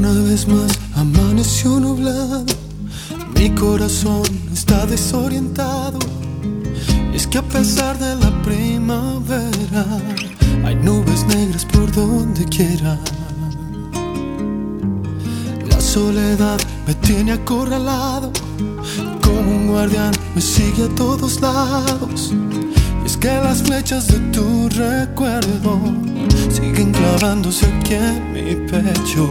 Una vez más amaneció nublado, mi corazón está desorientado. Y es que a pesar de la primavera, hay nubes negras por donde quiera. La soledad me tiene acorralado, como un guardián me sigue a todos lados. Y es que las flechas de tu recuerdo siguen clavándose aquí en mi pecho.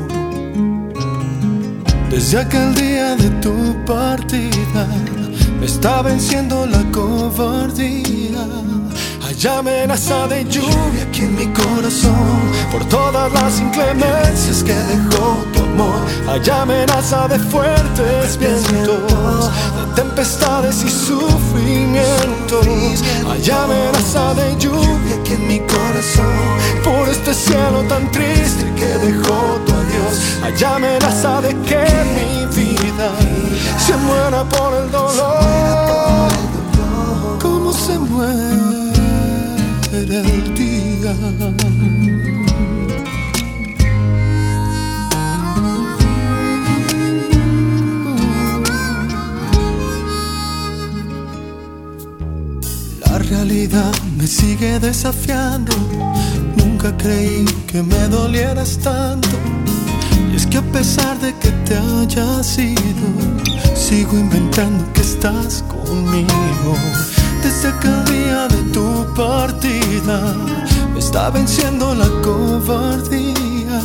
Desde aquel día de tu partida me está venciendo la cobardía. Hay amenaza de lluvia aquí en mi corazón por todas las inclemencias que dejó tu amor. Hay amenaza de fuertes vientos, de tempestades y sufrimientos. Hay amenaza de lluvia aquí en mi corazón por este cielo tan triste que dejó tu adiós. Hay amenaza de que mi vida se muera por el dolor, como se muere el día. La realidad me sigue desafiando. Nunca creí que me dolieras tanto. Y es que a pesar de que te hayas ido, sigo inventando que estás conmigo. Desde aquel día de tu partida me está venciendo la cobardía.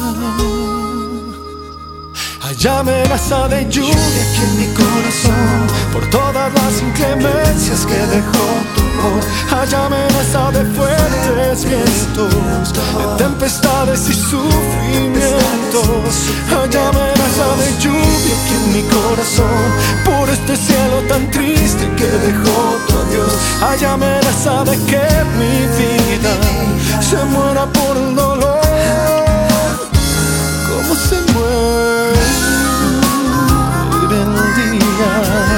Hay amenaza de lluvia aquí en mi corazón por todas las inclemencias que dejó tu amor. Hay amenaza de fuertes vientos, de tempestades y sufrimientos. Hay amenaza de lluvia aquí en mi corazón por este cielo tan triste que dejó tu adiós. Hay amenaza de que mi vida se muera por el dolor, como se muere el día.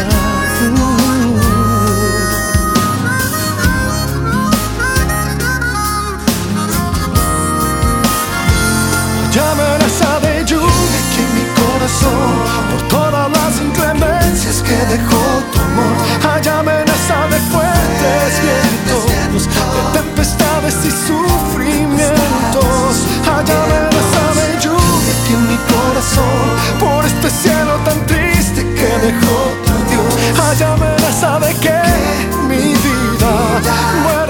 Hay amenaza de lluvia aquí en mi corazón por todas las inclemencias que dejó tu amor. Hay amenaza de fuertes vientos, de tempestades y sufrimientos. Hay amenaza de lluvia aquí en mi corazón por este cielo tan triste que dejó tu Dios. Hay amenaza de que mi vida